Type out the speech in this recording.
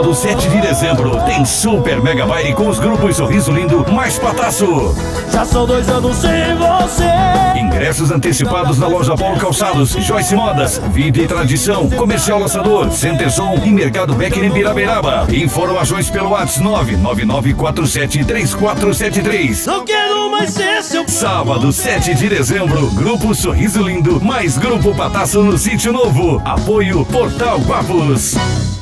Sábado, 7 de dezembro, tem Super Mega Baile com os grupos Sorriso Lindo mais Pataço. Já são 2 anos sem você. Ingressos antecipados na loja Paulo Calçados, Joyce Modas, Vida e Tradição, Comercial Laçador, Centerson e Mercado Becker em Biraberaba. Informações pelo WhatsApp 999473473. Não quero mais ser seu. Sábado, 7 de dezembro, Grupo Sorriso Lindo mais Grupo Pataço no Sítio Novo. Apoio Portal Guapos.